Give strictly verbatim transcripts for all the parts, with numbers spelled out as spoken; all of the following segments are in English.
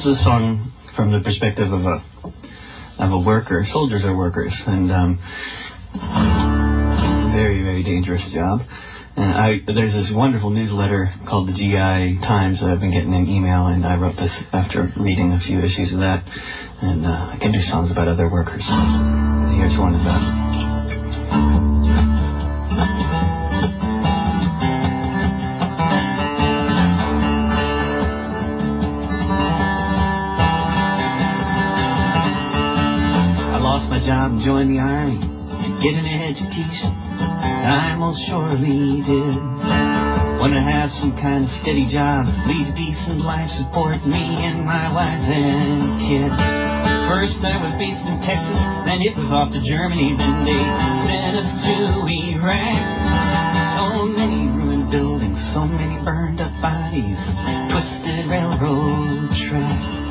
is a song from the perspective of a of a worker. Soldiers are workers, and um, very, very dangerous job. And I, there's this wonderful newsletter called the G I Times that I've been getting an email, and I wrote this after reading a few issues of that. And uh, I can do songs about other workers. Here's one about I lost my job and joined the Army to get an education. I most surely did. Want to have some kind of steady job, lead a decent life, support me and my wife and kids. First I was based in Texas, then it was off to Germany, then they sent us to Iraq. So many ruined buildings, so many burned up bodies, twisted railroad tracks.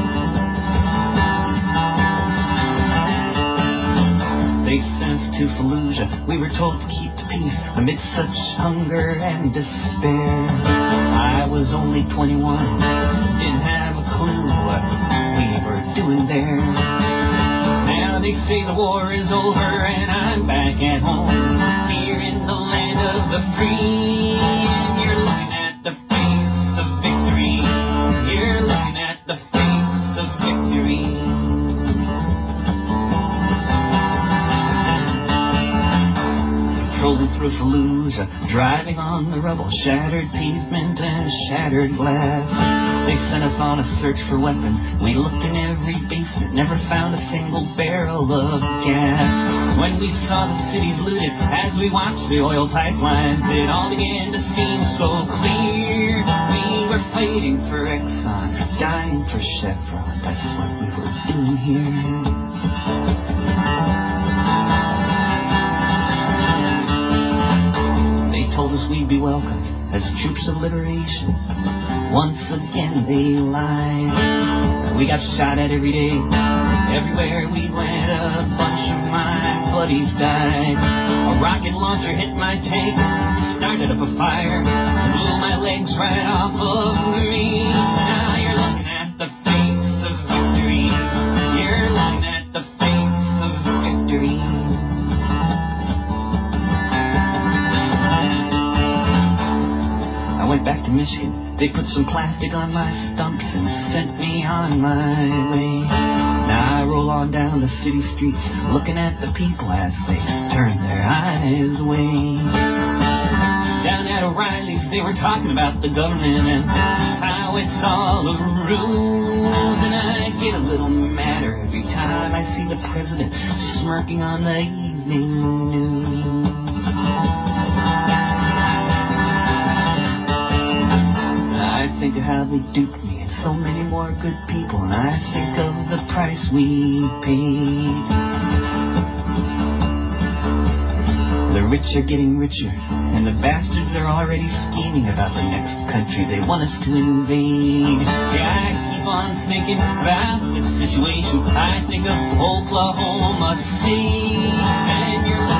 They sent us to Fallujah. We were told to keep the peace amid such hunger and despair. I was only twenty-one, didn't have a clue what we were doing there. Now they say the war is over and I'm back at home, here in the land of the free. And you're looking at the face of victory. You're looking at the face of victory. Trolling through Fallujah, driving on the rubble, shattered pavement and shattered glass. They sent us on a search for weapons. We looked in every basement, never found a single barrel of gas. When we saw the cities looted, as we watched the oil pipelines, it all began to seem so clear. We were fighting for Exxon, dying for Chevron. That's what we were doing here. Told us we'd be welcomed as troops of liberation. Once again they lied. We got shot at every day. Everywhere we went, a bunch of my buddies died. A rocket launcher hit my tank, started up a fire, blew my legs right off of me. Now you're looking at the face of victory. You're looking at the face of victory. I went back to Michigan. They put some plastic on my stumps and sent me on my way. Now I roll on down the city streets, looking at the people as they turn their eyes away. Down at O'Reilly's they were talking about the government and how it's all a ruse. And I get a little madder every time I see the president smirking on the evening news. I think of how they duped me and so many more good people, and I think of the price we paid. The rich are getting richer, and the bastards are already scheming about the next country they want us to invade. Yeah, I keep on thinking about this situation. I think of Oklahoma City, and you're